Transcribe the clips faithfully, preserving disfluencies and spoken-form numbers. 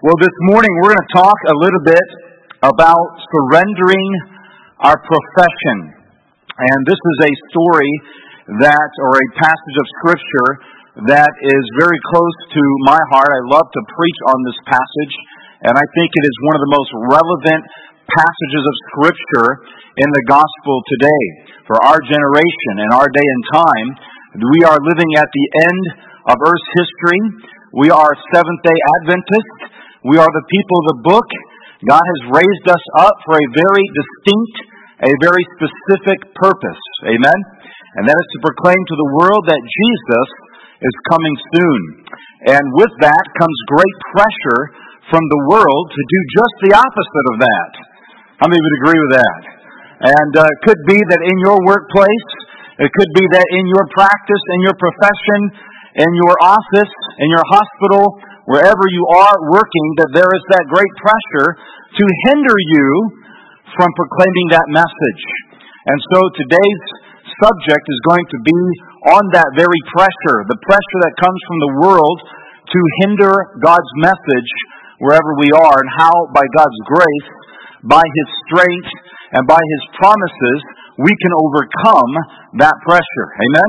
Well, this morning we're going to talk a little bit about surrendering our profession. And this is a story that, or a passage of Scripture that is very close to my heart. I love to preach on this passage, and I think it is one of the most relevant passages of Scripture in the gospel today. For our generation and our day and time, we are living at the end of Earth's history. We are Seventh-day Adventists. We are the people of the book. God has raised us up for a very distinct, a very specific purpose. Amen? And that is to proclaim to the world that Jesus is coming soon. And with that comes great pressure from the world to do just the opposite of that. How many would agree with that? And uh, it could be that in your workplace, it could be that in your practice, in your profession, in your office, in your hospital, wherever you are working, that there is that great pressure to hinder you from proclaiming that message. And so today's subject is going to be on that very pressure, the pressure that comes from the world to hinder God's message wherever we are, and how by God's grace, by His strength, and by His promises, we can overcome that pressure. Amen?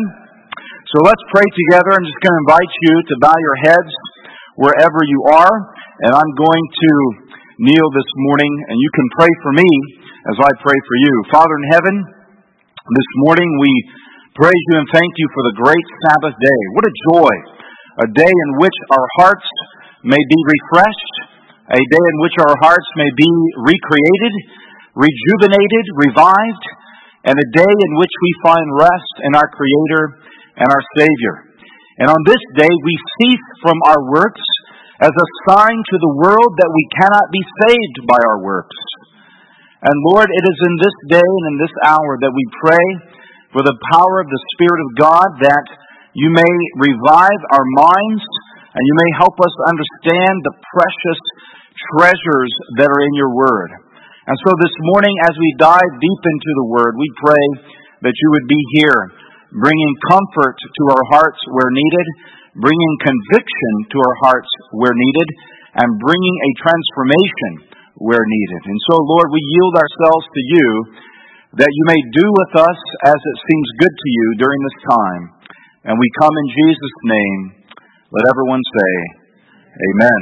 So let's pray together. I'm just going to invite you to bow your heads wherever you are, and I'm going to kneel this morning, and you can pray for me as I pray for you. Father in heaven, this morning we praise you and thank you for the great Sabbath day. What a joy! A day in which our hearts may be refreshed, a day in which our hearts may be recreated, rejuvenated, revived, and a day in which we find rest in our Creator and our Savior. And on this day, we cease from our works as a sign to the world that we cannot be saved by our works. And Lord, it is in this day and in this hour that we pray for the power of the Spirit of God, that you may revive our minds and you may help us understand the precious treasures that are in your Word. And so this morning, as we dive deep into the Word, we pray that you would be here, bringing comfort to our hearts where needed, bringing conviction to our hearts where needed, and bringing a transformation where needed. And so, Lord, we yield ourselves to you, that you may do with us as it seems good to you during this time. And we come in Jesus' name. Let everyone say, Amen.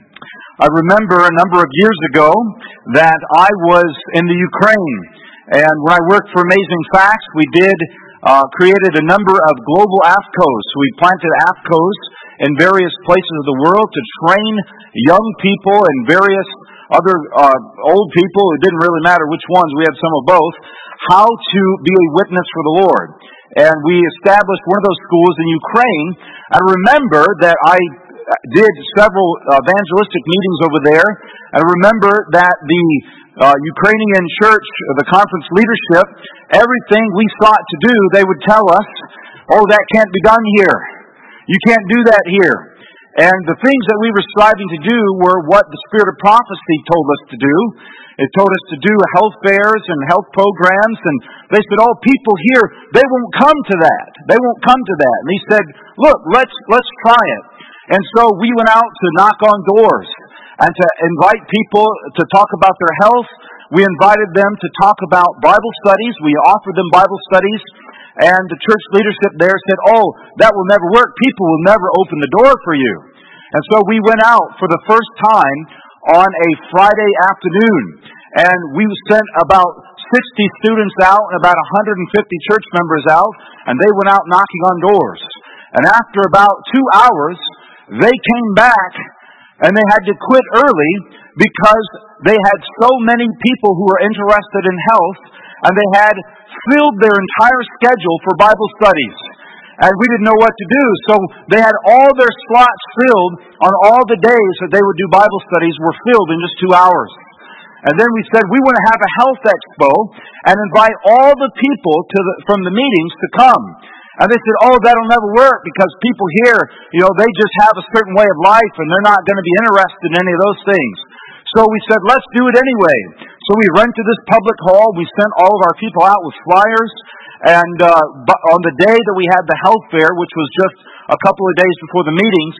I remember a number of years ago that I was in the Ukraine. And when I worked for Amazing Facts, we did Uh, created a number of global AFCOs. We planted AFCOs in various places of the world to train young people and various other uh, old people. It didn't really matter which ones. We had some of both. How to be a witness for the Lord. And we established one of those schools in Ukraine. I remember that I did several evangelistic meetings over there. I remember that the Uh, Ukrainian church, the conference leadership, everything we sought to do, they would tell us, oh, that can't be done here. You can't do that here. And the things that we were striving to do were what the Spirit of prophecy told us to do. It told us to do health fairs and health programs, and they said, oh, people here, they won't come to that. They won't come to that. And he said, look, let's let's try it. And so we went out to knock on doors and to invite people to talk about their health. We invited them to talk about Bible studies. We offered them Bible studies. And the church leadership there said, oh, that will never work. People will never open the door for you. And so we went out for the first time on a Friday afternoon. And we sent about sixty students out and about one hundred fifty church members out. And they went out knocking on doors. And after about two hours, they came back. And they had to quit early because they had so many people who were interested in health, and they had filled their entire schedule for Bible studies. And we didn't know what to do, so they had all their slots filled on all the days that they would do Bible studies were filled in just two hours. And then we said, we want to have a health expo and invite all the people to the, from the meetings to come. And they said, oh, that'll never work because people here, you know, they just have a certain way of life and they're not going to be interested in any of those things. So we said, let's do it anyway. So we rented this public hall. We sent all of our people out with flyers. And uh, on the day that we had the health fair, which was just a couple of days before the meetings,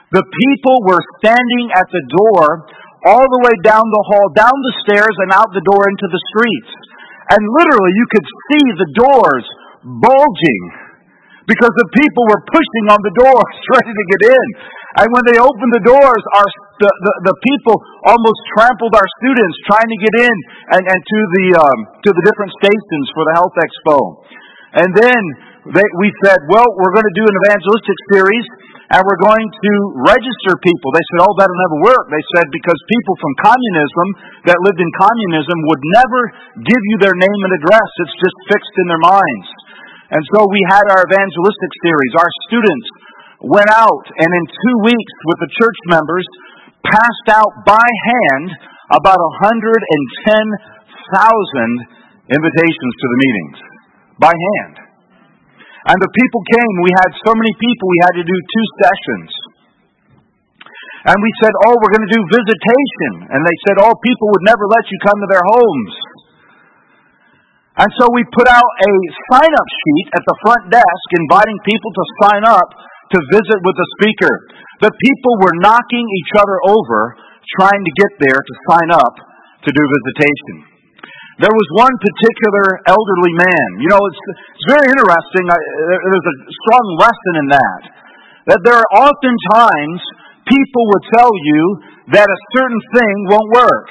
The people were standing at the door all the way down the hall, down the stairs, and out the door into the streets. And literally, you could see the doors bulging because the people were pushing on the doors, ready to get in. And when they opened the doors, our the, the, the people almost trampled our students trying to get in and, and to the um, to the different stations for the Health Expo. And then they, we said, well, we're going to do an evangelistic series, and we're going to register people. They said, oh, that'll never work. They said, because people from communism that lived in communism would never give you their name and address. It's just fixed in their minds. And so we had our evangelistic series. Our students went out, and in two weeks with the church members, passed out by hand about one hundred ten thousand invitations to the meetings. By hand. And the people came. We had so many people, we had to do two sessions. And we said, oh, we're going to do visitation. And they said, oh, people would never let you come to their homes. And so we put out a sign-up sheet at the front desk inviting people to sign up to visit with the speaker. The people were knocking each other over trying to get there to sign up to do visitation. There was one particular elderly man. You know, it's, it's very interesting. I, there's a strong lesson in that. That there are often times people will tell you that a certain thing won't work.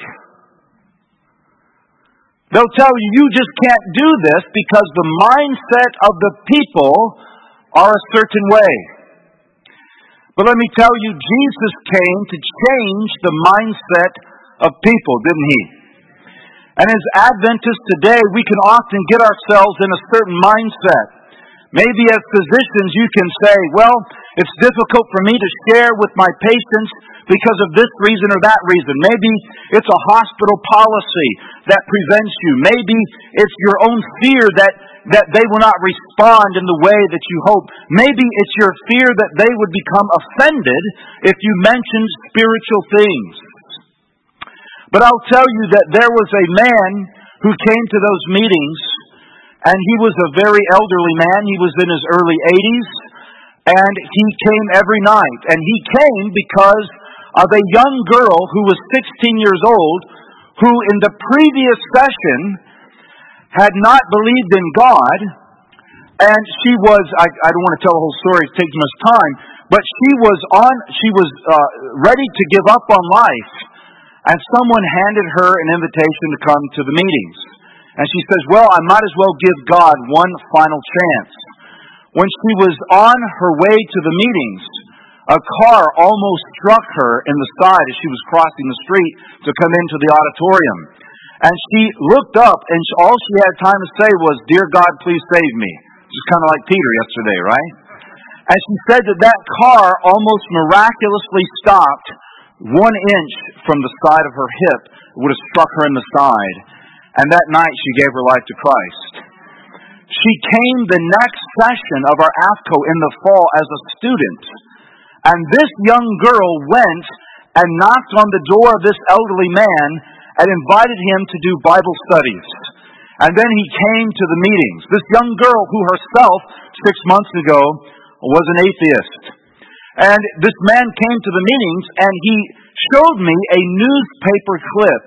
They'll tell you, you just can't do this because the mindset of the people are a certain way. But let me tell you, Jesus came to change the mindset of people, didn't He? And as Adventists today, we can often get ourselves in a certain mindset. Maybe as physicians, you can say, well, it's difficult for me to share with my patients because of this reason or that reason. Maybe it's a hospital policy that prevents you. Maybe it's your own fear that, that they will not respond in the way that you hope. Maybe it's your fear that they would become offended if you mentioned spiritual things. But I'll tell you that there was a man who came to those meetings, and he was a very elderly man. He was in his early eighties, and he came every night. And he came because of a young girl who was sixteen years old, who in the previous session had not believed in God, and she was, I, I don't want to tell the whole story, it takes too much time, but she was on, she was uh, ready to give up on life. And someone handed her an invitation to come to the meetings. And she says, well, I might as well give God one final chance. When she was on her way to the meetings, a car almost struck her in the side as she was crossing the street to come into the auditorium. And she looked up, and all she had time to say was, dear God, please save me. Just kind of like Peter yesterday, right? And she said that that car almost miraculously stopped one inch from the side of her hip. It would have struck her in the side. And that night she gave her life to Christ. She came the next session of our A F C O in the fall as a student. And this young girl went and knocked on the door of this elderly man and invited him to do Bible studies. And then he came to the meetings. This young girl who herself, six months ago, was an atheist. And this man came to the meetings, and he showed me a newspaper clip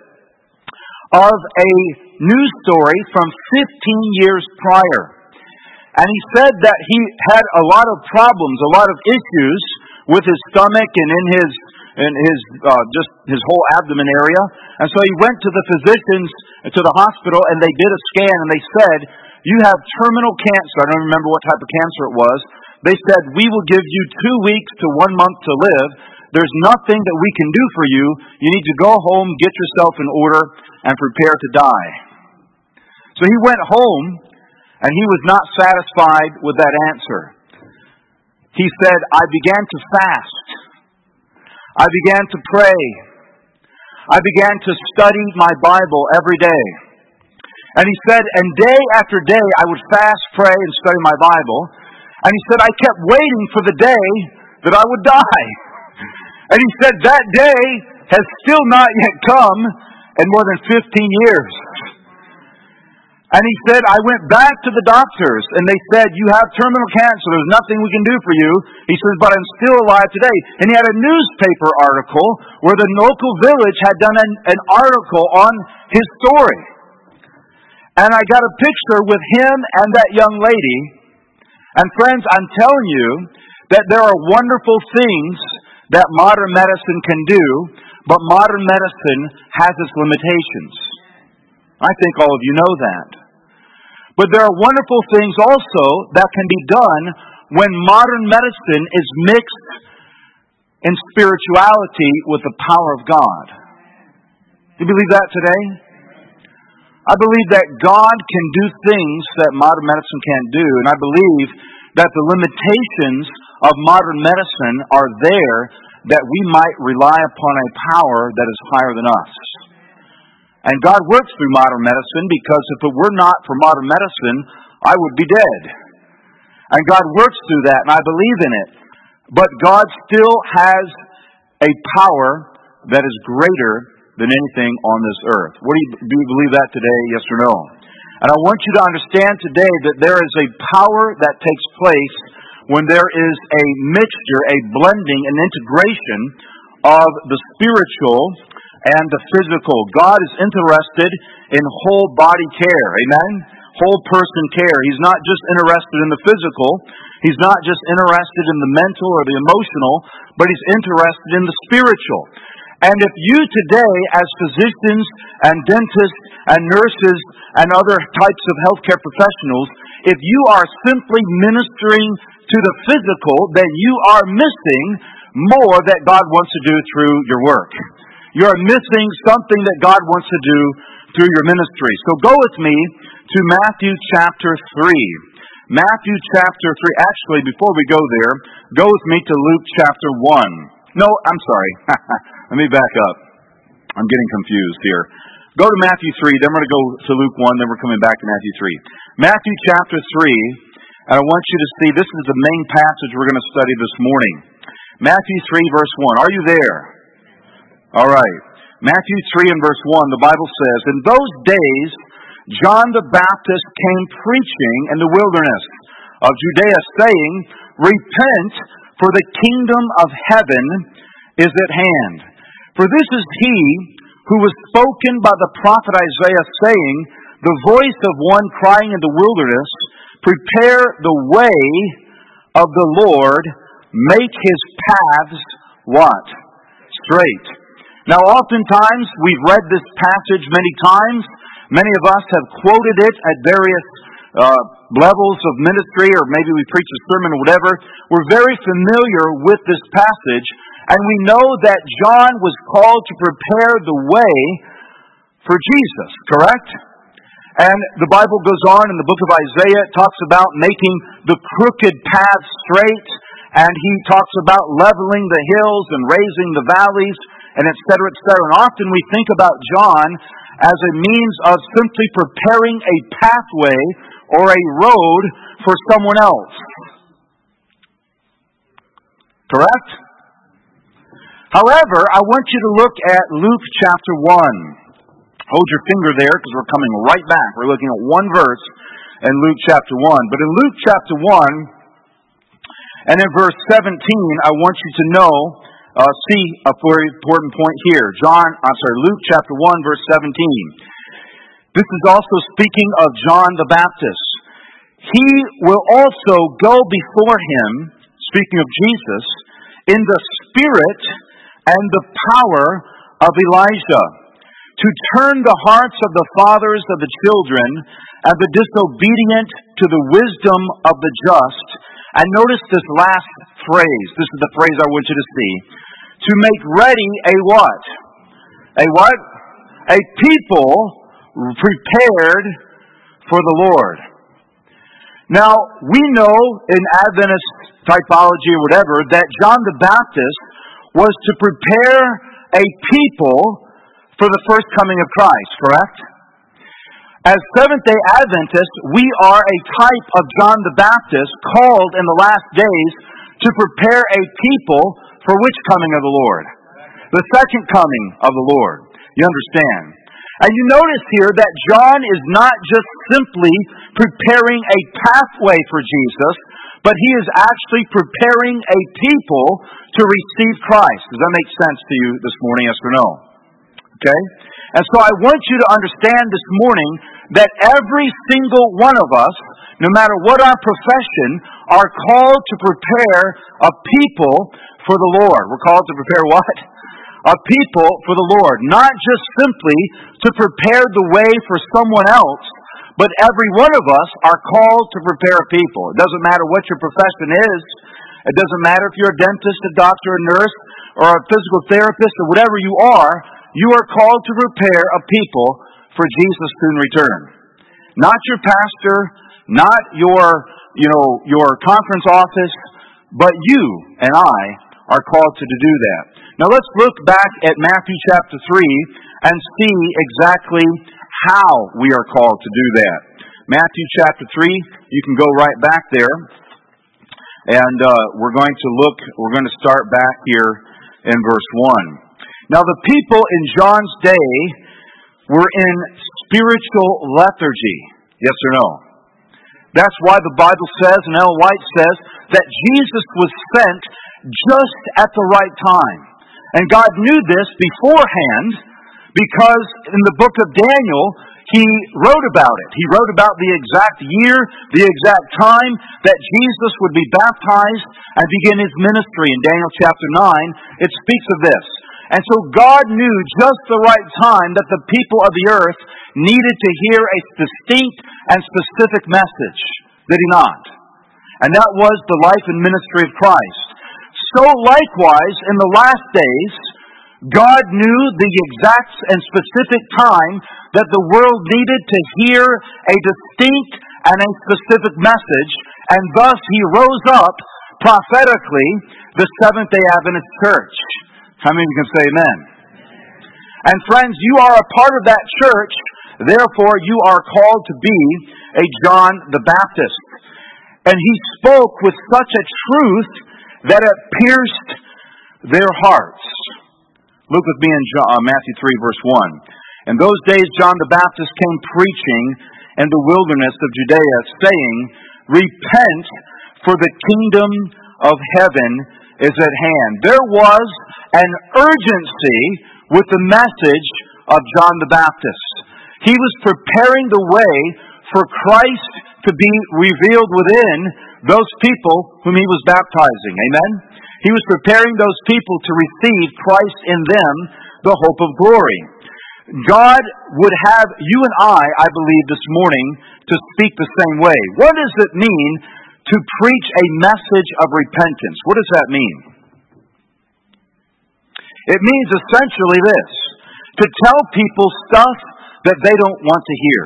of a news story from fifteen years prior. And he said that he had a lot of problems, a lot of issues with his stomach and in his in his uh, just his whole abdomen area. And so he went to the physicians, to the hospital, and they did a scan, and they said, you have terminal cancer. I don't remember what type of cancer it was. They said, we will give you two weeks to one month to live. There's nothing that we can do for you. You need to go home, get yourself in order, and prepare to die. So he went home, and he was not satisfied with that answer. He said, I began to fast. I began to pray. I began to study my Bible every day. And he said, and day after day, I would fast, pray, and study my Bible. And he said, I kept waiting for the day that I would die. And he said, that day has still not yet come in more than fifteen years. And he said, I went back to the doctors, and they said, you have terminal cancer. There's nothing we can do for you. He says, but I'm still alive today. And he had a newspaper article where the local village had done an, an article on his story. And I got a picture with him and that young lady. And friends, I'm telling you that there are wonderful things that modern medicine can do, but modern medicine has its limitations. I think all of you know that. But there are wonderful things also that can be done when modern medicine is mixed in spirituality with the power of God. Do you believe that today? I believe that God can do things that modern medicine can't do, and I believe that the limitations of modern medicine are there that we might rely upon a power that is higher than us. And God works through modern medicine, because if it were not for modern medicine, I would be dead. And God works through that, and I believe in it. But God still has a power that is greater than anything on this earth. What do you, do you believe that today, yes or no? And I want you to understand today that there is a power that takes place when there is a mixture, a blending, an integration of the spiritual and the physical. God is interested in whole body care. Amen? Whole person care. He's not just interested in the physical. He's not just interested in the mental or the emotional, but He's interested in the spiritual. And if you today, as physicians and dentists and nurses and other types of healthcare professionals, if you are simply ministering to the physical, then you are missing more that God wants to do through your work. You're missing something that God wants to do through your ministry. So go with me to Matthew chapter three. Matthew chapter three. Actually, before we go there, go with me to Luke chapter one. No, I'm sorry. Let me back up. I'm getting confused here. Go to Matthew three, then we're going to go to Luke one, then we're coming back to Matthew three. Matthew chapter three, and I want you to see, this is the main passage we're going to study this morning. Matthew three, verse one. Are you there? All right. Matthew three and verse one, the Bible says, in those days, John the Baptist came preaching in the wilderness of Judea, saying, repent, for the kingdom of heaven is at hand. For this is he who was spoken by the prophet Isaiah, saying, the voice of one crying in the wilderness, prepare the way of the Lord, make his paths what? Straight. Now, oftentimes, we've read this passage many times. Many of us have quoted it at various uh, levels of ministry, or maybe we preach a sermon or whatever. We're very familiar with this passage, and we know that John was called to prepare the way for Jesus, correct? And the Bible goes on in the book of Isaiah, it talks about making the crooked path straight, and he talks about leveling the hills and raising the valleys, and et cetera, et cetera. And often we think about John as a means of simply preparing a pathway or a road for someone else. Correct? However, I want you to look at Luke chapter one. Hold your finger there, because we're coming right back. We're looking at one verse in Luke chapter one. But in Luke chapter one, and in verse seventeen, I want you to know, uh, see a very important point here. John, I'm sorry, Luke chapter one, verse seventeen. This is also speaking of John the Baptist. He will also go before him, speaking of Jesus, in the spirit and the power of Elijah, to turn the hearts of the fathers of the children and the disobedient to the wisdom of the just. And notice this last phrase. This is the phrase I want you to see. To make ready a what? A what? A people prepared for the Lord. Now, we know in Adventist typology or whatever that John the Baptist was to prepare a people for the first coming of Christ, correct? As Seventh-day Adventists, we are a type of John the Baptist called in the last days to prepare a people for which coming of the Lord? The second coming of the Lord. You understand? And you notice here that John is not just simply preparing a pathway for Jesus, but he is actually preparing a people to receive Christ. Does that make sense to you this morning, yes or no? Okay? And so I want you to understand this morning that every single one of us, no matter what our profession, are called to prepare a people for the Lord. We're called to prepare what? A people for the Lord. Not just simply to prepare the way for someone else, but every one of us are called to prepare a people. It doesn't matter what your profession is. It doesn't matter if you're a dentist, a doctor, a nurse, or a physical therapist, or whatever you are. You are called to prepare a people for Jesus' soon return. Not your pastor, not your, you know, your conference office, but you and I are called to do that. Now let's look back at Matthew chapter three and see exactly how we are called to do that. Matthew chapter three, you can go right back there. And uh, we're going to look, we're going to start back here in verse one. Now the people in John's day were in spiritual lethargy. Yes or no? That's why the Bible says, and Ellen White says, that Jesus was sent just at the right time. And God knew this beforehand because in the book of Daniel, He wrote about it. He wrote about the exact year, the exact time that Jesus would be baptized and begin His ministry. In Daniel chapter nine, it speaks of this. And so God knew just the right time that the people of the earth needed to hear a distinct and specific message. Did He not? And that was the life and ministry of Christ. So likewise, in the last days, God knew the exact and specific time that the world needed to hear a distinct and a specific message, and thus He rose up prophetically the Seventh-day Adventist Church. How many of you can say amen? And friends, you are a part of that church, therefore you are called to be a John the Baptist. And he spoke with such a truth that it pierced their hearts. Look with me in John, uh, Matthew three, verse one. In those days John the Baptist came preaching in the wilderness of Judea, saying, "Repent, for the kingdom of heaven is at hand." There was an urgency with the message of John the Baptist. He was preparing the way for Christ to be revealed within those people whom he was baptizing. Amen? He was preparing those people to receive Christ in them, the hope of glory. God would have you and I, I believe this morning, to speak the same way. What does it mean to preach a message of repentance? What does that mean? It means essentially this: to tell people stuff that they don't want to hear.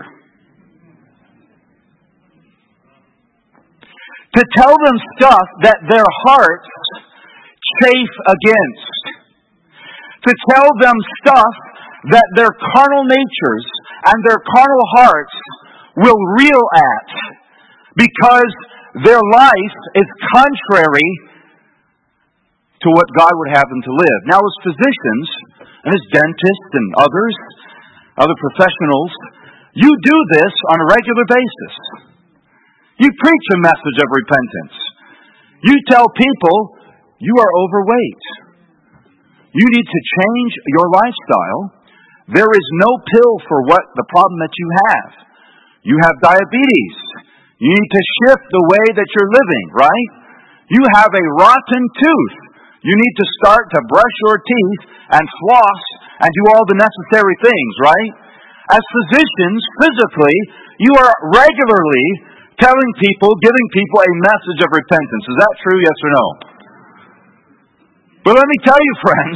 To tell them stuff that their hearts chafe against. To tell them stuff that their carnal natures and their carnal hearts will reel at, because their life is contrary to what God would have them to live. Now, as physicians, and as dentists and others, other professionals, you do this on a regular basis. You preach a message of repentance. You tell people you are overweight. You need to change your lifestyle. There is no pill for what the problem that you have. You have diabetes. You need to shift the way that you're living, right? You have a rotten tooth. You need to start to brush your teeth and floss and do all the necessary things, right? As physicians, physically, you are regularly telling people, giving people a message of repentance. Is that true, yes or no? But let me tell you, friends,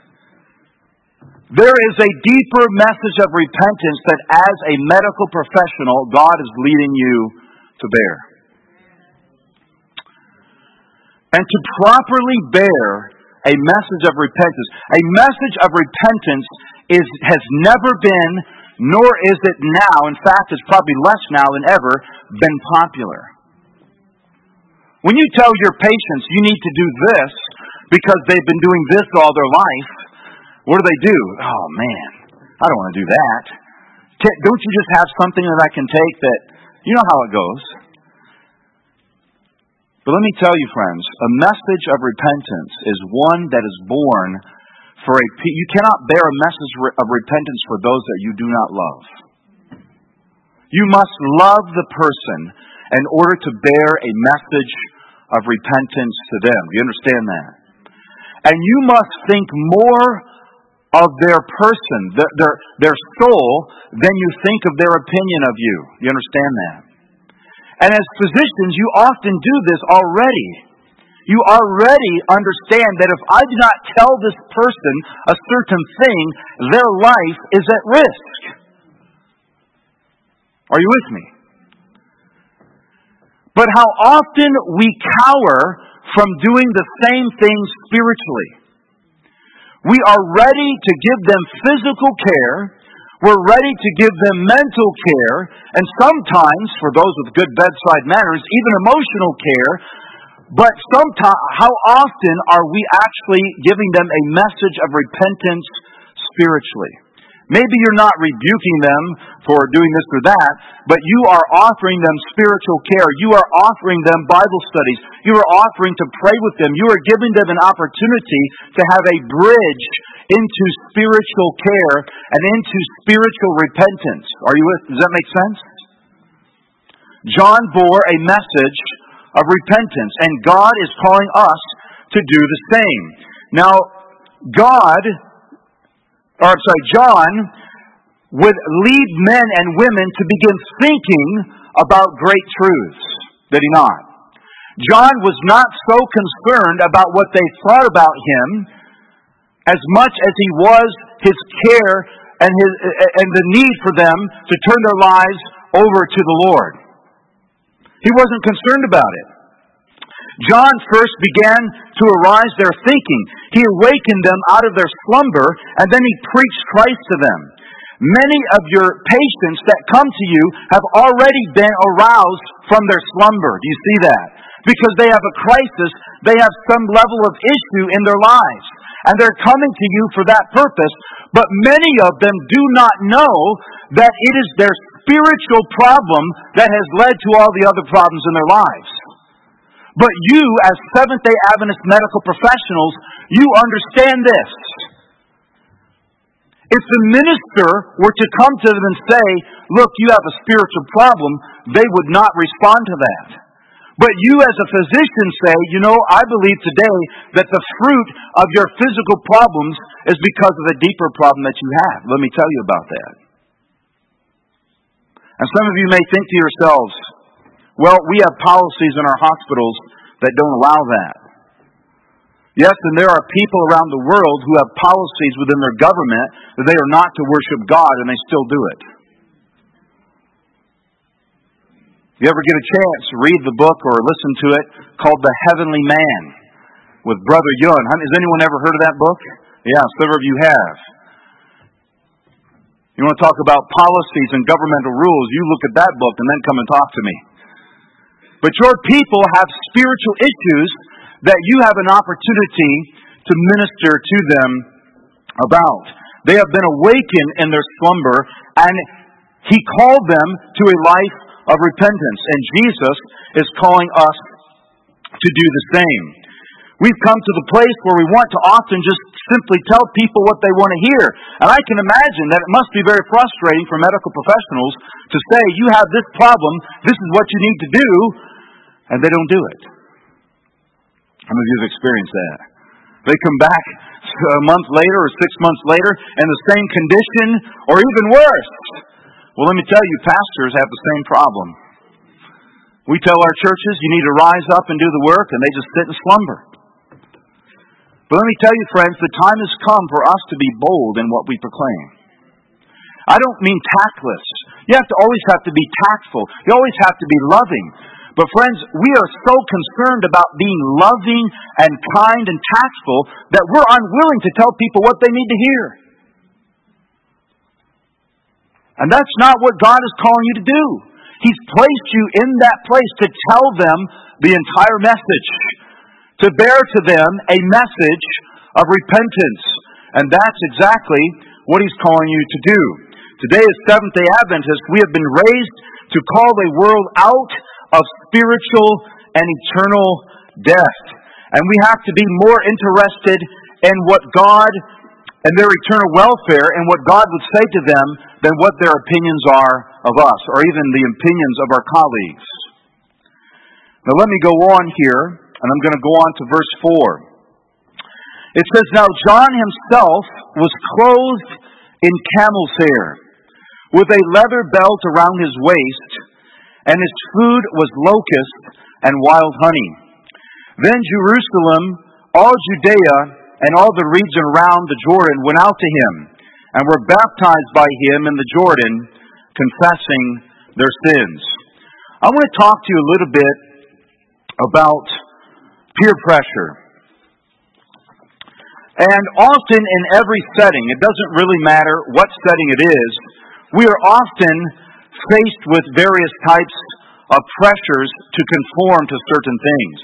there is a deeper message of repentance that as a medical professional, God is leading you to bear. And to properly bear a message of repentance, a message of repentance is has never been, nor is it now, in fact, it's probably less now than ever, been popular. When you tell your patients you need to do this because they've been doing this all their life, what do they do? Oh man, I don't want to do that. Can't, don't you just have something that I can take that, you know how it goes. But let me tell you, friends, a message of repentance is one that is born for a pe- you cannot bear a message of repentance for those that you do not love. You must love the person in order to bear a message of repentance to them. You understand that? And you must think more of their person, their, their, their soul, than you think of their opinion of you. You understand that? And as physicians, you often do this already. You already understand that if I do not tell this person a certain thing, their life is at risk. Are you with me? But how often we cower from doing the same thing spiritually. We are ready to give them physical care. We're ready to give them mental care. And sometimes, for those with good bedside manners, even emotional care. But sometimes, how often are we actually giving them a message of repentance spiritually? Maybe you're not rebuking them for doing this or that, but you are offering them spiritual care. You are offering them Bible studies. You are offering to pray with them. You are giving them an opportunity to have a bridge into spiritual care and into spiritual repentance. Are you with? Does that make sense? John bore a message of repentance, and God is calling us to do the same. Now, God, or I'm sorry, John would lead men and women to begin thinking about great truths. Did he not? John was not so concerned about what they thought about him as much as he was his care and his and the need for them to turn their lives over to the Lord. He wasn't concerned about it. John first began to arouse their thinking. He awakened them out of their slumber, and then he preached Christ to them. Many of your patients that come to you have already been aroused from their slumber. Do you see that? Because they have a crisis, they have some level of issue in their lives. And they're coming to you for that purpose. But many of them do not know that it is their spiritual problem that has led to all the other problems in their lives. But you, as Seventh-day Adventist medical professionals, you understand this. If the minister were to come to them and say, look, you have a spiritual problem, they would not respond to that. But you as a physician say, you know, I believe today that the fruit of your physical problems is because of a deeper problem that you have. Let me tell you about that. And some of you may think to yourselves, well, we have policies in our hospitals that don't allow that. Yes, and there are people around the world who have policies within their government that they are not to worship God, and they still do it. You ever get a chance to read the book or listen to it called The Heavenly Man with Brother Yun? Has anyone ever heard of that book? Yeah, several of you have. You want to talk about policies and governmental rules, you look at that book and then come and talk to me. But your people have spiritual issues that you have an opportunity to minister to them about. They have been awakened in their slumber, and He called them to a life of repentance. And Jesus is calling us to do the same. We've come to the place where we want to often just simply tell people what they want to hear. And I can imagine that it must be very frustrating for medical professionals to say, you have this problem, this is what you need to do, and they don't do it. How many of you have experienced that? They come back a month later or six months later in the same condition or even worse. Well, let me tell you, pastors have the same problem. We tell our churches, you need to rise up and do the work, and they just sit and slumber. But let me tell you, friends, the time has come for us to be bold in what we proclaim. I don't mean tactless. You have to always have to be tactful. You always have to be loving. But friends, we are so concerned about being loving and kind and tactful that we're unwilling to tell people what they need to hear. And that's not what God is calling you to do. He's placed you in that place to tell them the entire message, to bear to them a message of repentance. And that's exactly what He's calling you to do. Today as Seventh-day Adventists, we have been raised to call a world out of spiritual and eternal death. And we have to be more interested in what God and their eternal welfare and what God would say to them than what their opinions are of us, or even the opinions of our colleagues. Now let me go on here, and I'm going to go on to verse four. It says, "Now John himself was clothed in camel's hair, with a leather belt around his waist, and his food was locust and wild honey. Then Jerusalem, all Judea, and all the region around the Jordan went out to him, and were baptized by him in the Jordan, confessing their sins." I want to talk to you a little bit about peer pressure. And often in every setting, it doesn't really matter what setting it is, we are often faced with various types of pressures to conform to certain things.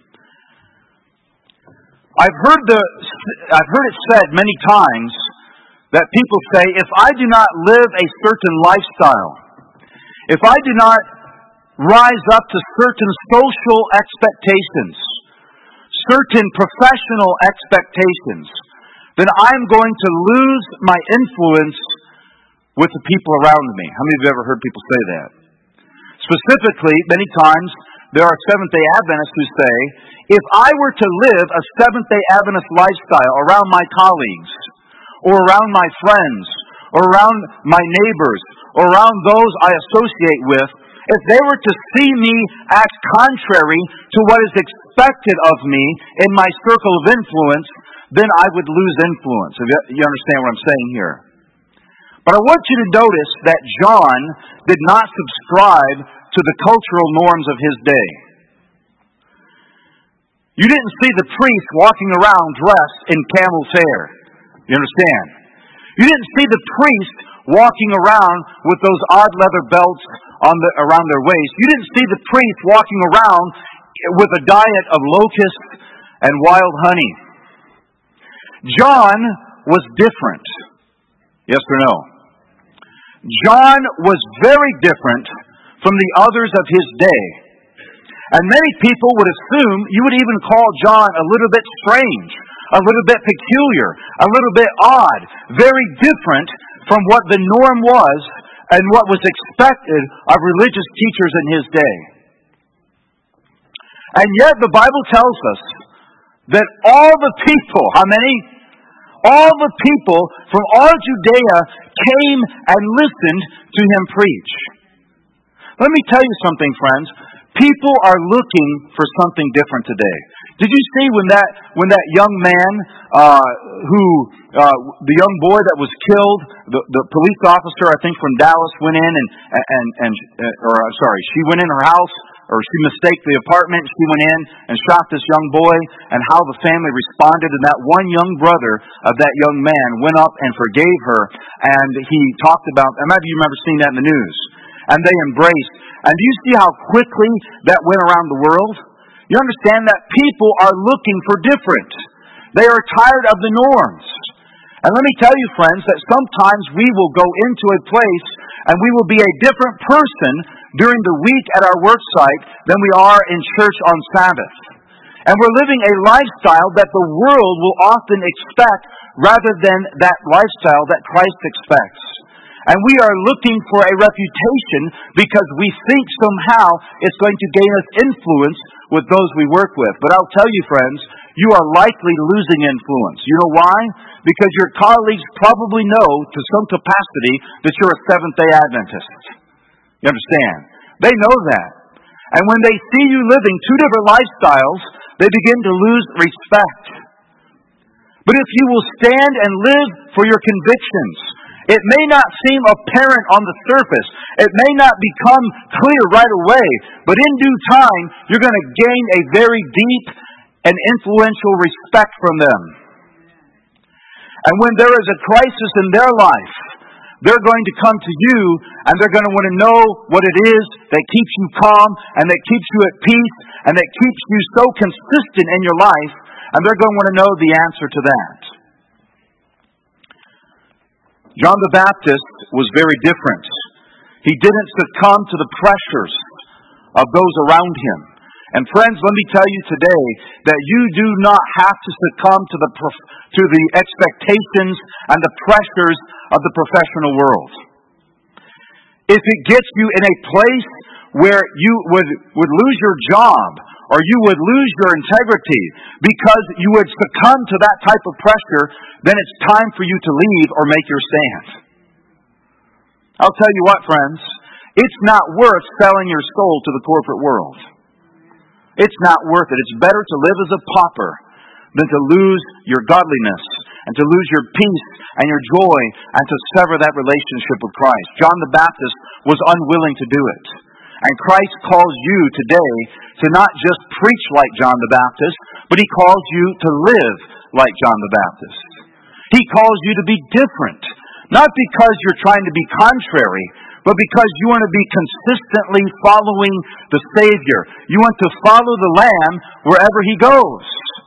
I've heard the I've heard it said many times that people say, if I do not live a certain lifestyle, if I do not rise up to certain social expectations, certain professional expectations, then I'm going to lose my influence with the people around me. How many of you have ever heard people say that? Specifically, many times, there are Seventh-day Adventists who say, if I were to live a Seventh-day Adventist lifestyle around my colleagues, or around my friends, or around my neighbors, or around those I associate with, if they were to see me act contrary to what is expected of me in my circle of influence, then I would lose influence. You understand what I'm saying here? But I want you to notice that John did not subscribe to the cultural norms of his day. You didn't see the priest walking around dressed in camel's hair. You understand? You didn't see the priest walking around with those odd leather belts on the, around their waist. You didn't see the priest walking around with a diet of locusts and wild honey. John was different. Yes or no? John was very different from the others of his day. And many people would assume, you would even call John a little bit strange, a little bit peculiar, a little bit odd, very different from what the norm was and what was expected of religious teachers in his day. And yet the Bible tells us that all the people, how many? All the people from all Judea came and listened to him preach. Let me tell you something, friends. People are looking for something different today. Did you see when that when that young man, uh, who uh, the young boy that was killed, the, the police officer, I think from Dallas, went in and and and or I'm sorry, she went in her house, or she mistaked the apartment. She went in and shot this young boy, and how the family responded. And that one young brother of that young man went up and forgave her, and he talked about. And maybe you remember seeing that in the news. And they embraced. And do you see how quickly that went around the world? You understand that people are looking for different. They are tired of the norms. And let me tell you, friends, that sometimes we will go into a place and we will be a different person during the week at our work site than we are in church on Sabbath. And we're living a lifestyle that the world will often expect rather than that lifestyle that Christ expects. And we are looking for a reputation because we think somehow it's going to gain us influence with those we work with. But I'll tell you, friends, you are likely losing influence. You know why? Because your colleagues probably know to some capacity that you're a Seventh-day Adventist. You understand? They know that. And when they see you living two different lifestyles, they begin to lose respect. But if you will stand and live for your convictions, it may not seem apparent on the surface. It may not become clear right away. But in due time, you're going to gain a very deep and influential respect from them. And when there is a crisis in their life, they're going to come to you and they're going to want to know what it is that keeps you calm and that keeps you at peace and that keeps you so consistent in your life. And they're going to want to know the answer to that. John the Baptist was very different. He didn't succumb to the pressures of those around him. And friends, let me tell you today that you do not have to succumb to the to the expectations and the pressures of the professional world. If it gets you in a place where you would, would lose your job, or you would lose your integrity because you would succumb to that type of pressure, then it's time for you to leave or make your stand. I'll tell you what, friends, it's not worth selling your soul to the corporate world. It's not worth it. It's better to live as a pauper than to lose your godliness and to lose your peace and your joy and to sever that relationship with Christ. John the Baptist was unwilling to do it. And Christ calls you today to not just preach like John the Baptist, but He calls you to live like John the Baptist. He calls you to be different. Not because you're trying to be contrary, but because you want to be consistently following the Savior. You want to follow the Lamb wherever He goes.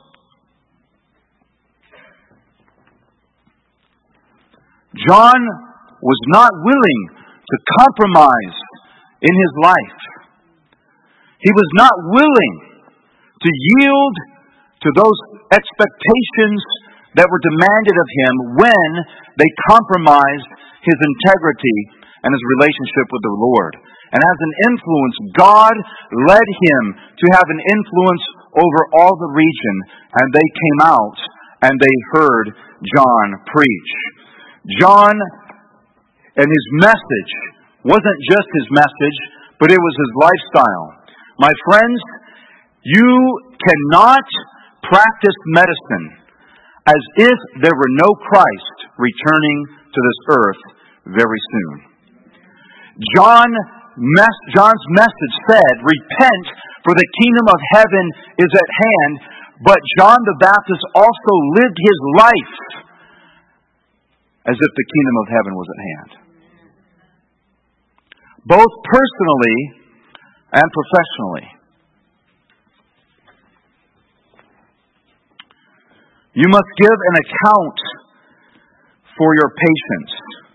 John was not willing to compromise in his life. He was not willing to yield to those expectations that were demanded of him when they compromised his integrity and his relationship with the Lord. And as an influence, God led him to have an influence over all the region, and they came out and they heard John preach. John and his message wasn't just his message, but it was his lifestyle. My friends, you cannot practice medicine as if there were no Christ returning to this earth very soon. John, John's message said, "Repent, for the kingdom of heaven is at hand." But John the Baptist also lived his life as if the kingdom of heaven was at hand. Both personally and professionally. You must give an account for your patients,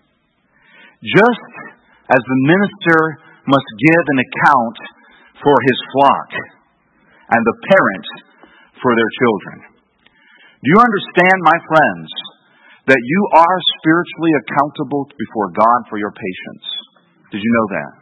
just as the minister must give an account for his flock and the parent for their children. Do you understand, my friends, that you are spiritually accountable before God for your patients? Did you know that?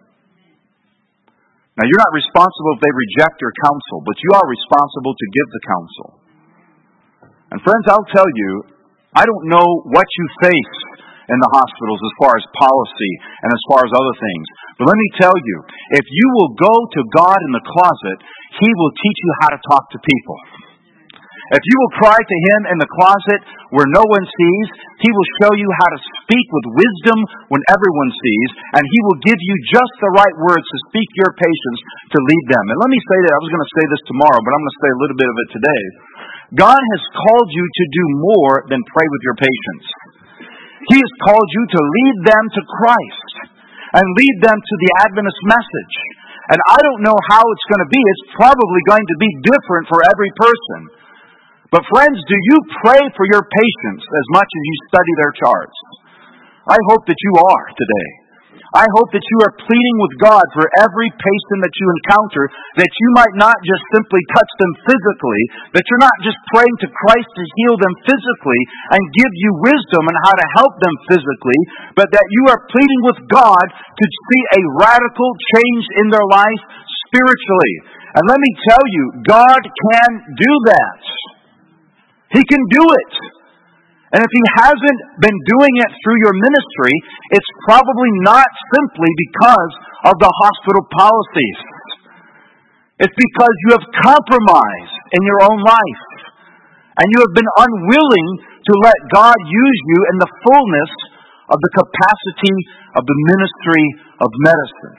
Now, you're not responsible if they reject your counsel, but you are responsible to give the counsel. And friends, I'll tell you, I don't know what you face in the hospitals as far as policy and as far as other things. But let me tell you, if you will go to God in the closet, He will teach you how to talk to people. If you will cry to Him in the closet where no one sees, He will show you how to speak with wisdom when everyone sees, and He will give you just the right words to speak your patients to lead them. And let me say that, I was going to say this tomorrow, but I'm going to say a little bit of it today. God has called you to do more than pray with your patients. He has called you to lead them to Christ and lead them to the Adventist message. And I don't know how it's going to be. It's probably going to be different for every person. But friends, do you pray for your patients as much as you study their charts? I hope that you are today. I hope that you are pleading with God for every patient that you encounter, that you might not just simply touch them physically, that you're not just praying to Christ to heal them physically and give you wisdom on how to help them physically, but that you are pleading with God to see a radical change in their life spiritually. And let me tell you, God can do that. He can do it. And if He hasn't been doing it through your ministry, it's probably not simply because of the hospital policies. It's because you have compromised in your own life. And you have been unwilling to let God use you in the fullness of the capacity of the ministry of medicine.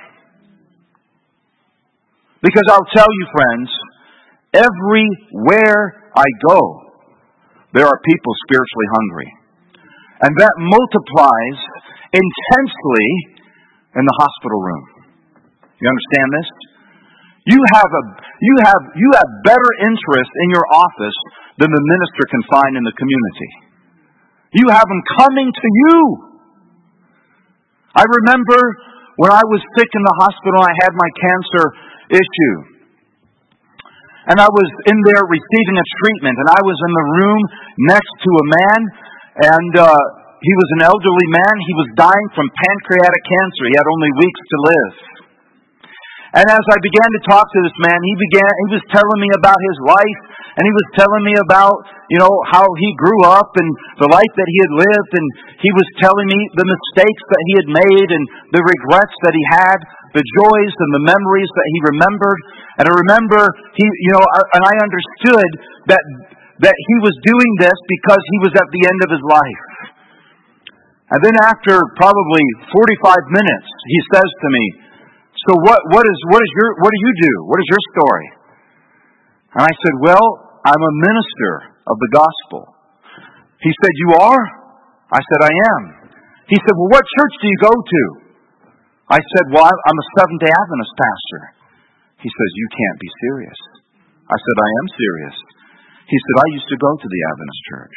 Because I'll tell you, friends, everywhere I go, there are people spiritually hungry. And that multiplies intensely in the hospital room. You understand this? You have a you have you have better interest in your office than the minister can find in the community. You have them coming to you. I remember when I was sick in the hospital, I had my cancer issue. And I was in there receiving a treatment, and I was in the room next to a man, and uh, he was an elderly man. He was dying from pancreatic cancer. He had only weeks to live. And as I began to talk to this man, he began, he was telling me about his life, and he was telling me about, you know, how he grew up and the life that he had lived, and he was telling me the mistakes that he had made and the regrets that he had, the joys and the memories that he remembered. And I remember he, you know, and I understood that that he was doing this because he was at the end of his life. And then after probably forty-five minutes, he says to me, "So what what is what is your what do you do? What is your story?" And I said, "Well, I'm a minister of the gospel." He said, "You are?" I said, "I am." He said, "Well, what church do you go to?" I said, "Well, I'm a Seventh-day Adventist pastor." He says, "You can't be serious." I said, "I am serious." He said, "I used to go to the Adventist church."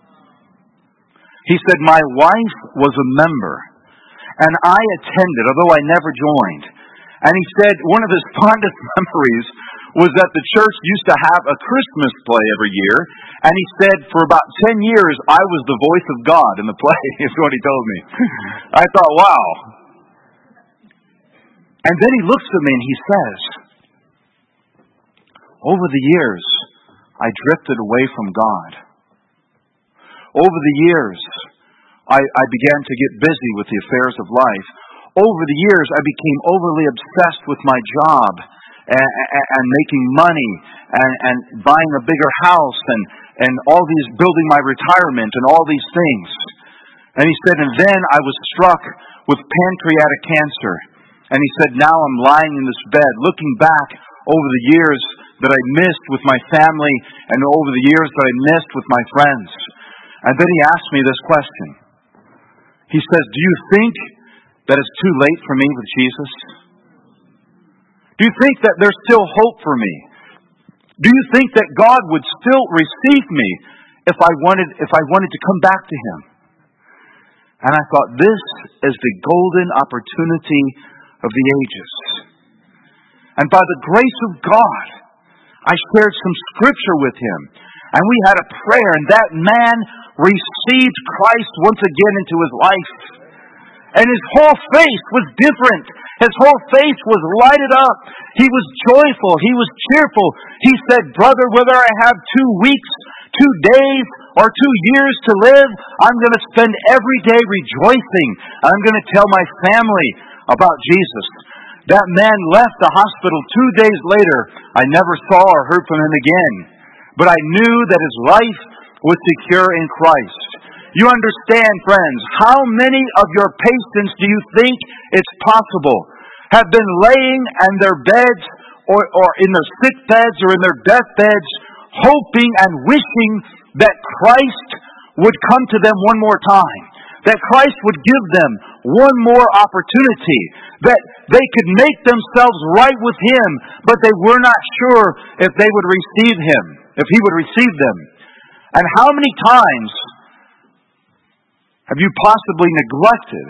He said, "My wife was a member, and I attended, although I never joined." And he said one of his fondest memories was that the church used to have a Christmas play every year. And he said, for about ten years, I was the voice of God in the play, is what he told me. I thought, wow. And then he looks at me and he says, "Over the years, I drifted away from God. Over the years, I, I began to get busy with the affairs of life. Over the years, I became overly obsessed with my job and, and, and making money and, and buying a bigger house and, and all these, building my retirement and all these things." And he said, "And then I was struck with pancreatic cancer." And he said, "Now I'm lying in this bed, looking back over the years that I missed with my family and over the years that I missed with my friends." And then he asked me this question. He says, "Do you think that it's too late for me with Jesus? Do you think that there's still hope for me? Do you think that God would still receive me if I wanted if I wanted to come back to Him?" And I thought, this is the golden opportunity of the ages. And by the grace of God, I shared some scripture with him. And we had a prayer, and that man received Christ once again into his life. And his whole face was different. His whole face was lighted up. He was joyful. He was cheerful. He said, "Brother, whether I have two weeks, two days, or two years to live, I'm going to spend every day rejoicing. I'm going to tell my family about Jesus." That man left the hospital two days later. I never saw or heard from him again. But I knew that his life was secure in Christ. You understand, friends, how many of your patients do you think it's possible have been laying in their beds or, or in their sick beds or in their deathbeds, hoping and wishing that Christ would come to them one more time, that Christ would give them one more opportunity, that they could make themselves right with Him, but they were not sure if they would receive Him, if He would receive them. And how many times have you possibly neglected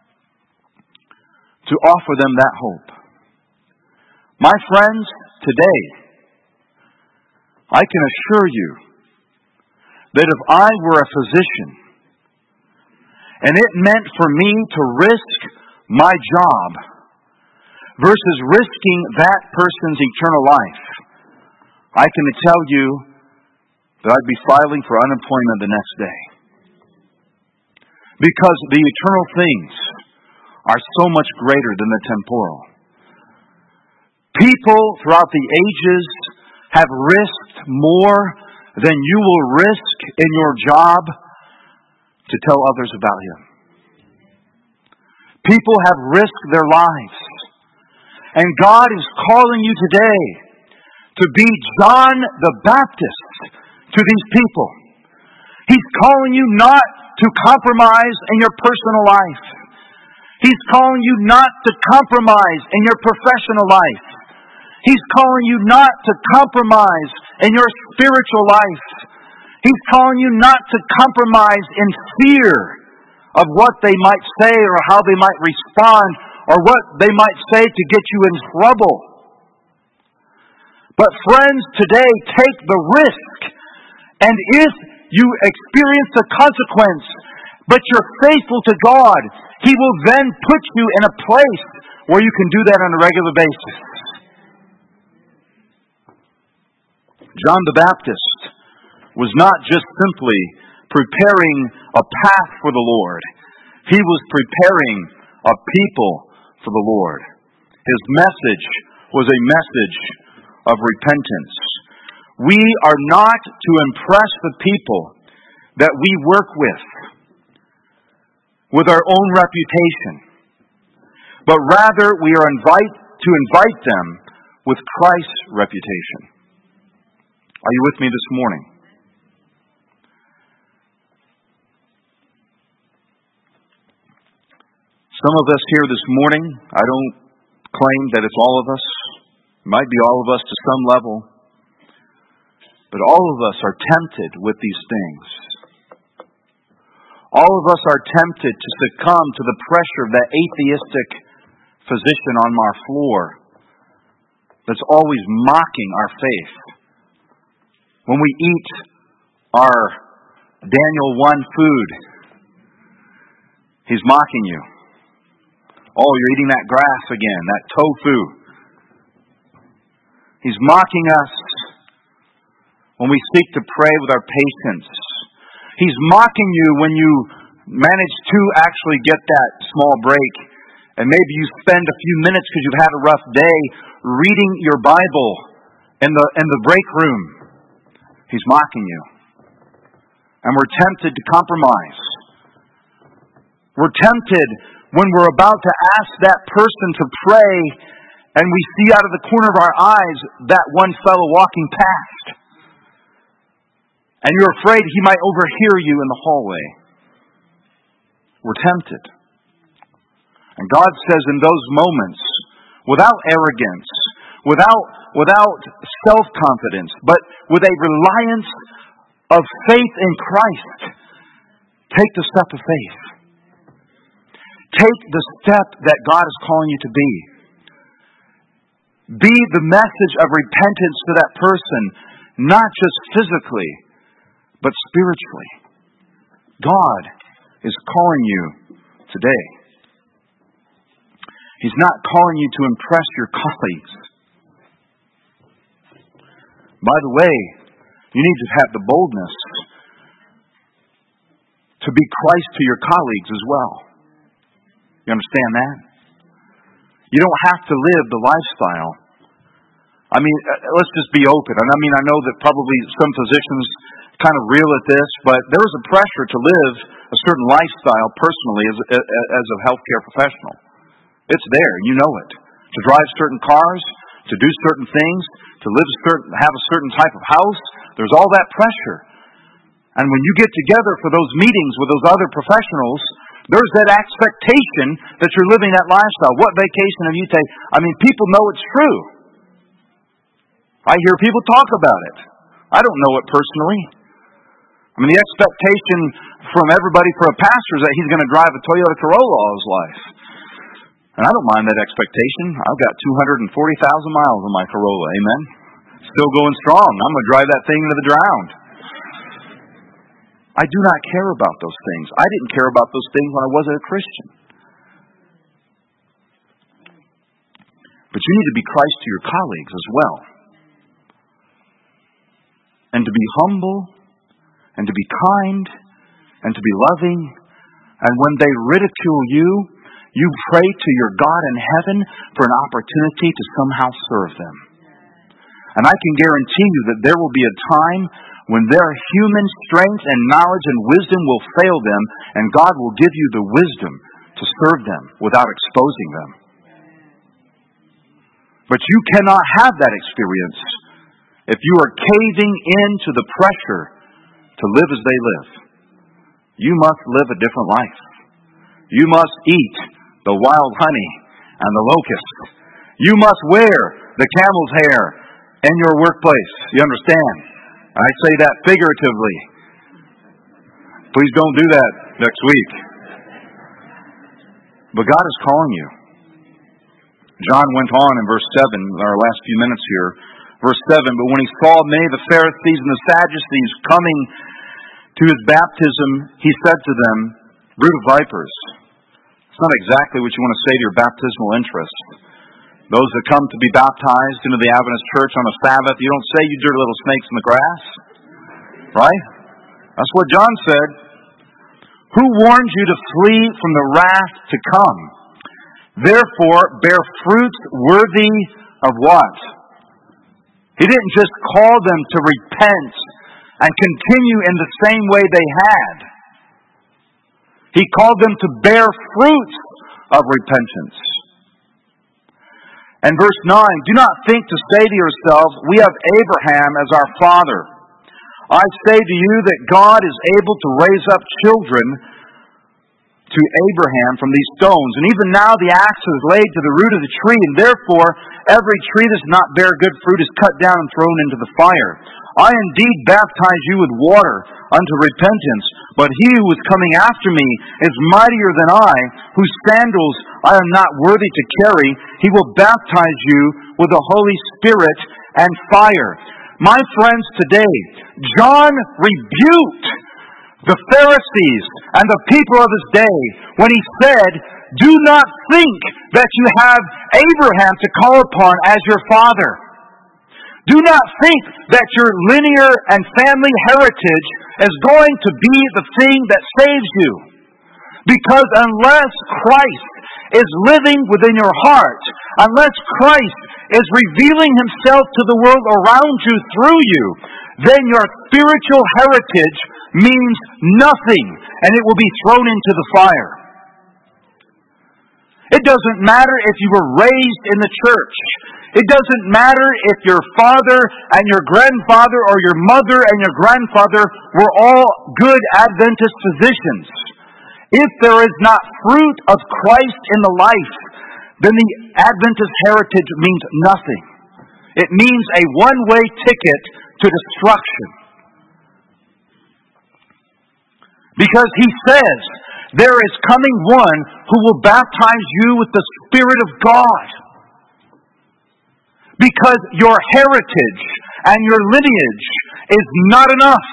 to offer them that hope? My friends, today, I can assure you that if I were a physician and it meant for me to risk my job versus risking that person's eternal life, I can tell you that I'd be filing for unemployment the next day. Because the eternal things are so much greater than the temporal. People throughout the ages have risked more than you will risk in your job to tell others about Him. People have risked their lives. And God is calling you today to be John the Baptist to these people. He's calling you not to compromise in your personal life. He's calling you not to compromise in your professional life. He's calling you not to compromise in your spiritual life. He's calling you not to compromise in fear of what they might say or how they might respond or what they might say to get you in trouble. But friends, today take the risk. And if you experience the consequence, but you're faithful to God, He will then put you in a place where you can do that on a regular basis. John the Baptist was not just simply preparing a path for the Lord. He was preparing a people for the Lord. His message was a message of repentance. We are not to impress the people that we work with with our own reputation, but rather we are invite to invite them with Christ's reputation. Are you with me this morning? Some of us here this morning, I don't claim that it's all of us. It might be all of us to some level. But all of us are tempted with these things. All of us are tempted to succumb to the pressure of that atheistic physician on our floor that's always mocking our faith. When we eat our Daniel one food, he's mocking you. Oh, you're eating that grass again, that tofu. He's mocking us when we seek to pray with our patience. He's mocking you when you manage to actually get that small break. And maybe you spend a few minutes because you've had a rough day reading your Bible in the, in the break room. He's mocking you. And we're tempted to compromise. We're tempted when we're about to ask that person to pray and we see out of the corner of our eyes that one fellow walking past. And you're afraid he might overhear you in the hallway. We're tempted. And God says in those moments, without arrogance, without, without self-confidence, but with a reliance of faith in Christ, take the step of faith. Take the step that God is calling you to be. Be the message of repentance to that person, not just physically, but spiritually. God is calling you today. He's not calling you to impress your colleagues. By the way, you need to have the boldness to be Christ to your colleagues as well. You understand that? You don't have to live the lifestyle. I mean, let's just be open. And I mean, I know that probably some physicians kind of reel at this, but there is a pressure to live a certain lifestyle personally as a, as a healthcare professional. It's there, you know it. To drive certain cars, to do certain things, to live a certain, have a certain type of house, there's all that pressure. And when you get together for those meetings with those other professionals, there's that expectation that you're living that lifestyle. What vacation have you taken? I mean, people know it's true. I hear people talk about it. I don't know it personally. I mean, the expectation from everybody for a pastor is that he's going to drive a Toyota Corolla all his life. And I don't mind that expectation. I've got two hundred forty thousand miles on my Corolla. Amen? Still going strong. I'm going to drive that thing into the ground. I do not care about those things. I didn't care about those things when I wasn't a Christian. But you need to be Christ to your colleagues as well. And to be humble, and to be kind, and to be loving. And when they ridicule you, you pray to your God in heaven for an opportunity to somehow serve them. And I can guarantee you that there will be a time when their human strength and knowledge and wisdom will fail them, and God will give you the wisdom to serve them without exposing them. But you cannot have that experience if you are caving into the pressure to live as they live. You must live a different life. You must eat the wild honey and the locust. You must wear the camel's hair in your workplace. You understand? I say that figuratively. Please don't do that next week. But God is calling you. John went on in verse seven, our last few minutes here. Verse seven, but when he saw many of the Pharisees and the Sadducees coming to his baptism, he said to them, brood of vipers. It's not exactly what you want to say to your baptismal interest. Those that come to be baptized into the Adventist church on a Sabbath, you don't say, you dirty little snakes in the grass. Right? That's what John said. Who warned you to flee from the wrath to come? Therefore, bear fruits worthy of what? He didn't just call them to repent and continue in the same way they had. He called them to bear fruits of repentance. And verse nine, do not think to say to yourselves, we have Abraham as our father. I say to you that God is able to raise up children to Abraham from these stones. And even now the axe is laid to the root of the tree, and therefore every tree that does not bear good fruit is cut down and thrown into the fire. I indeed baptize you with water unto repentance, but he who is coming after me is mightier than I, whose sandals I am not worthy to carry. He will baptize you with the Holy Spirit and fire. My friends, today, John rebuked the Pharisees and the people of his day when he said, do not think that you have Abraham to call upon as your father. Do not think that your linear and family heritage is going to be the thing that saves you. Because unless Christ is living within your heart, unless Christ is revealing himself to the world around you through you, then your spiritual heritage means nothing, and it will be thrown into the fire. It doesn't matter if you were raised in the church. It doesn't matter if your father and your grandfather or your mother and your grandfather were all good Adventist physicians. If there is not fruit of Christ in the life, then the Adventist heritage means nothing. It means a one-way ticket to destruction. Because he says, there is coming one who will baptize you with the Spirit of God. Because your heritage and your lineage is not enough.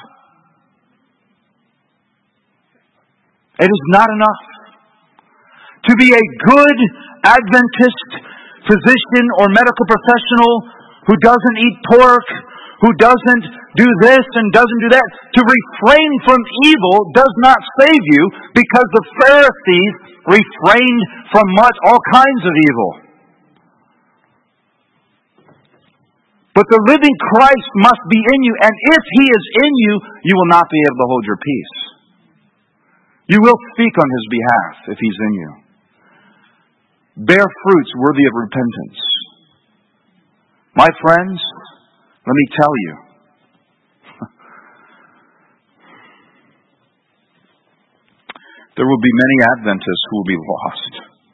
It is not enough. To be a good Adventist physician or medical professional who doesn't eat pork, who doesn't do this and doesn't do that, to refrain from evil does not save you, because the Pharisees refrained from much, all kinds of evil. But the living Christ must be in you, and if he is in you, you will not be able to hold your peace. You will speak on his behalf if he's in you. Bear fruits worthy of repentance. My friends, let me tell you, there will be many Adventists who will be lost.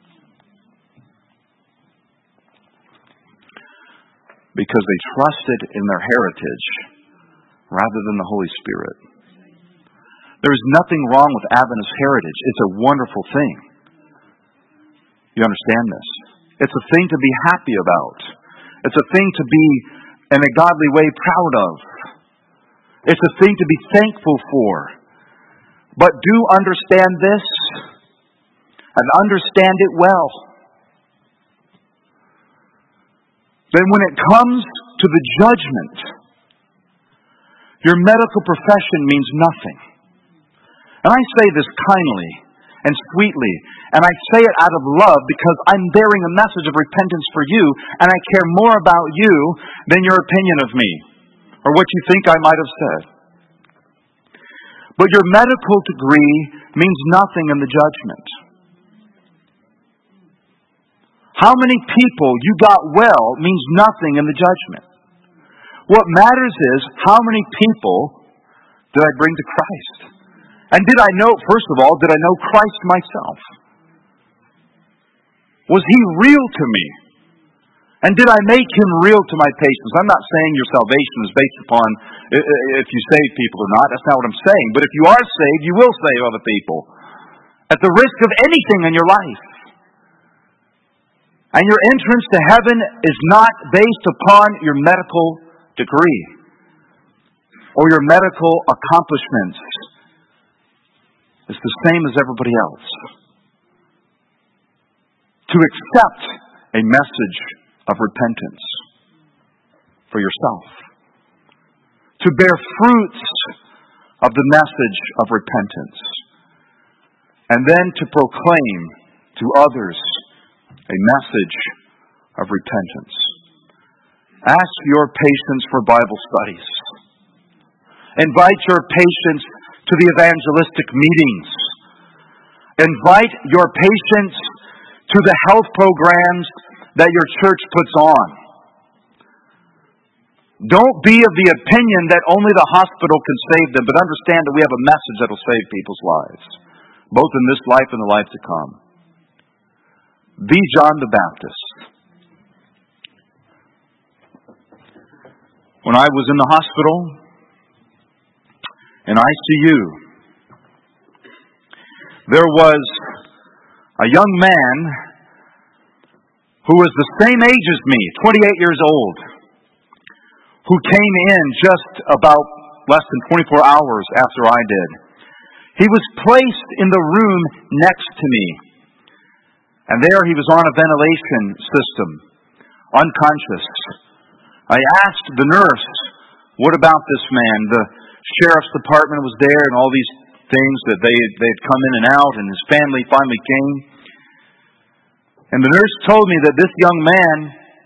Because they trusted in their heritage rather than the Holy Spirit. There is nothing wrong with Adventist heritage. It's a wonderful thing. You understand this? It's a thing to be happy about. It's a thing to be, in a godly way, proud of. It's a thing to be thankful for. But do understand this, and understand it well. Then when it comes to the judgment, your medical profession means nothing. And I say this kindly and sweetly, and I say it out of love because I'm bearing a message of repentance for you, and I care more about you than your opinion of me, or what you think I might have said. But your medical degree means nothing in the judgment. How many people you got well means nothing in the judgment. What matters is, how many people did I bring to Christ? And did I know, first of all, did I know Christ myself? Was he real to me? And did I make him real to my patients? I'm not saying your salvation is based upon if you save people or not. That's not what I'm saying. But if you are saved, you will save other people. at the risk of anything in your life. And your entrance to heaven is not based upon your medical degree or your medical accomplishments. It's the same as everybody else. To accept a message of repentance for yourself. To bear fruits of the message of repentance. And then to proclaim to others a message of repentance. Ask your patients for Bible studies. Invite your patients to the evangelistic meetings. Invite your patients to the health programs that your church puts on. Don't be of the opinion that only the hospital can save them, but understand that we have a message that will save people's lives, both in this life and the life to come. Be John the Baptist. When I was in the hospital, in I C U, there was a young man who was the same age as me, twenty-eight years old, who came in just about less than twenty-four hours after I did. He was placed in the room next to me. And there he was on a ventilation system, unconscious. I asked the nurse, what about this man? The sheriff's department was there and all these things that they they had come in and out, and his family finally came. And the nurse told me that this young man,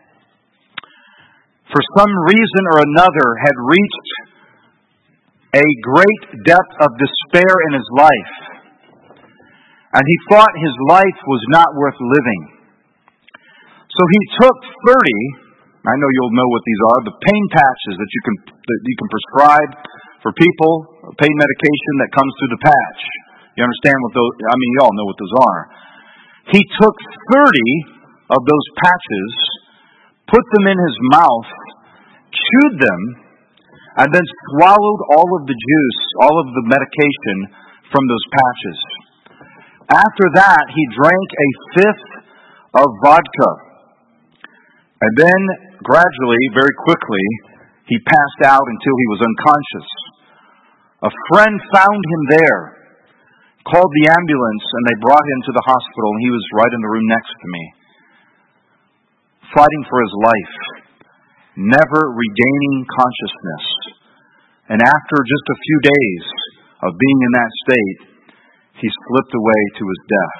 for some reason or another, had reached a great depth of despair in his life. And he thought his life was not worth living. So he took thirty, I know you'll know what these are, the pain patches that you can that you can prescribe for people, pain medication that comes through the patch. You understand what those, I mean, you all know what those are. He took thirty of those patches, put them in his mouth, chewed them, and then swallowed all of the juice, all of the medication from those patches. After that, he drank a fifth of vodka. And then, gradually, very quickly, he passed out until he was unconscious. A friend found him there, called the ambulance, and they brought him to the hospital, and he was right in the room next to me, fighting for his life, never regaining consciousness. And after just a few days of being in that state, he slipped away to his death.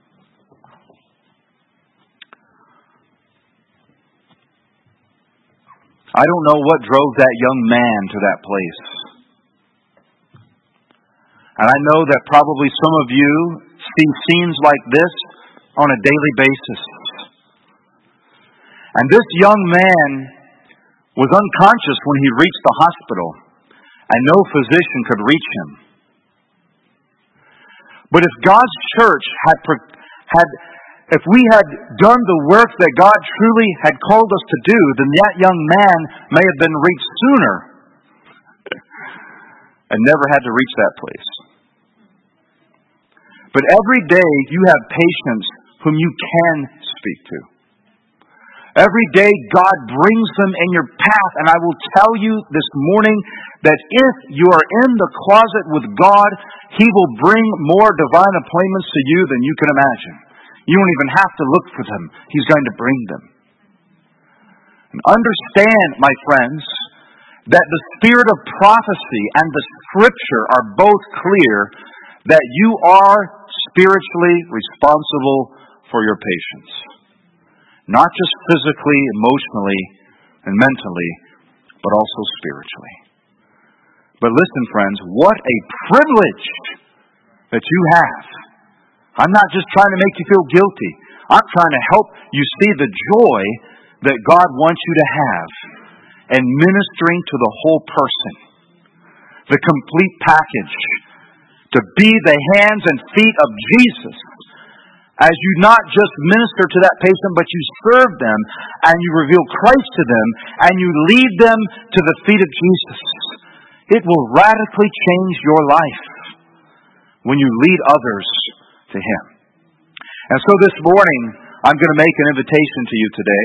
I don't know what drove that young man to that place. And I know that probably some of you see scenes like this on a daily basis. And this young man was unconscious when he reached the hospital, and no physician could reach him. But if God's church had, had, if we had done the work that God truly had called us to do, then that young man may have been reached sooner and never had to reach that place. But every day you have patients whom you can speak to. Every day God brings them in your path, and I will tell you this morning that if you are in the closet with God, He will bring more divine appointments to you than you can imagine. You don't even have to look for them. He's going to bring them. And understand, my friends, that the spirit of prophecy and the Scripture are both clear that you are spiritually responsible for your patients. Not just physically, emotionally, and mentally, but also spiritually. But listen, friends, what a privilege that you have. I'm not just trying to make you feel guilty. I'm trying to help you see the joy that God wants you to have in ministering to the whole person. The complete package. To be the hands and feet of Jesus. As you not just minister to that patient, but you serve them, and you reveal Christ to them, and you lead them to the feet of Jesus. It will radically change your life when you lead others to Him. And so this morning, I'm going to make an invitation to you today.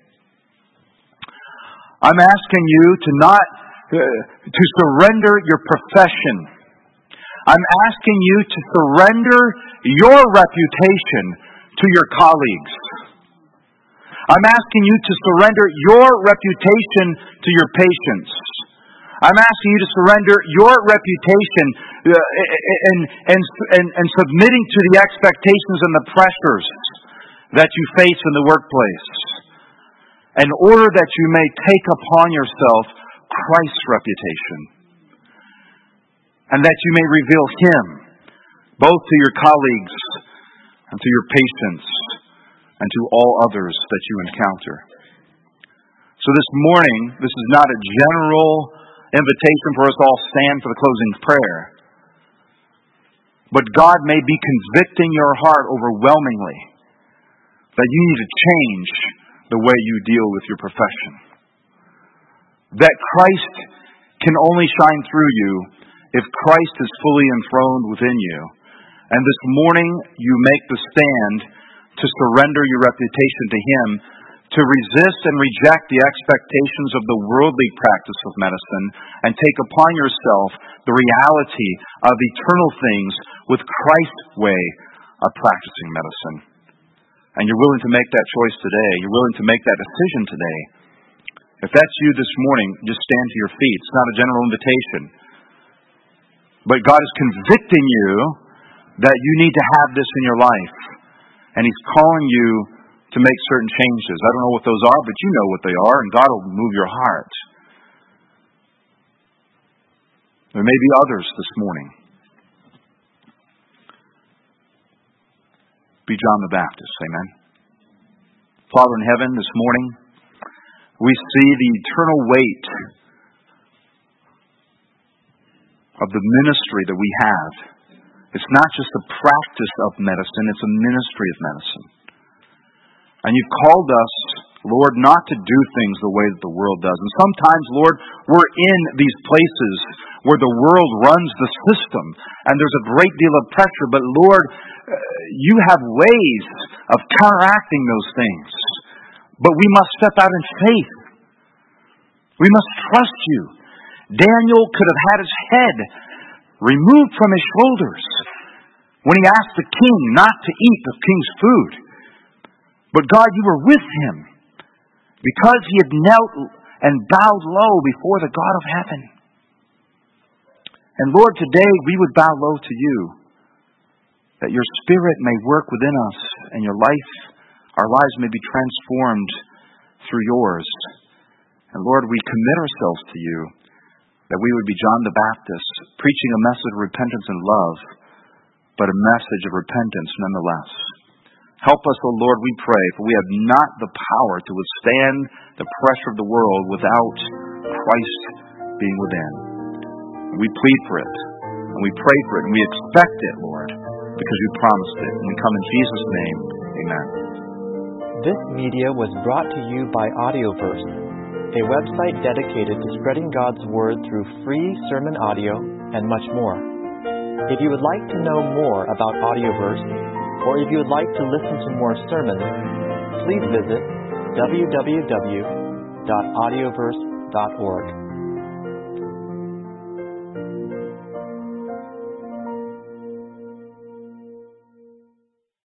I'm asking you to not, uh, to surrender your profession. I'm asking you to surrender your reputation to your colleagues. I'm asking you to surrender your reputation to your patients. I'm asking you to surrender your reputation uh, and, and, and, and submitting to the expectations and the pressures that you face in the workplace, in order that you may take upon yourself Christ's reputation, and that you may reveal Him both to your colleagues and to your patients and to all others that you encounter. So this morning, this is not a general invitation for us all stand for the closing prayer, but God may be convicting your heart overwhelmingly that you need to change the way you deal with your profession. That Christ can only shine through you if Christ is fully enthroned within you. And this morning you make the stand to surrender your reputation to Him, to resist and reject the expectations of the worldly practice of medicine, and take upon yourself the reality of eternal things with Christ's way of practicing medicine. And you're willing to make that choice today. You're willing to make that decision today. If that's you this morning, just stand to your feet. It's not a general invitation. But God is convicting you that you need to have this in your life. And He's calling you to make certain changes. I don't know what those are, but you know what they are, and God will move your heart. There may be others this morning. Be John the Baptist. Amen. Father in heaven, this morning, we see the eternal weight of the ministry that we have. It's not just a practice of medicine, it's a ministry of medicine. And you've called us, Lord, not to do things the way that the world does. And sometimes, Lord, we're in these places where the world runs the system, and there's a great deal of pressure. But Lord, you have ways of counteracting those things. But we must step out in faith. We must trust you. Daniel could have had his head removed from his shoulders when he asked the king not to eat the king's food. But God, you were with him because he had knelt and bowed low before the God of heaven. And Lord, today we would bow low to you, that your Spirit may work within us and your life, our lives may be transformed through yours. And Lord, we commit ourselves to you, that we would be John the Baptist, preaching a message of repentance and love, but a message of repentance nonetheless. Help us, O Lord, we pray, for we have not the power to withstand the pressure of the world without Christ being within. We plead for it, and we pray for it, and we expect it, Lord, because you promised it. And we come in Jesus' name. Amen. This media was brought to you by Audioverse, a website dedicated to spreading God's Word through free sermon audio and much more. If you would like to know more about Audioverse, or if you would like to listen to more sermons, please visit w w w dot audioverse dot org.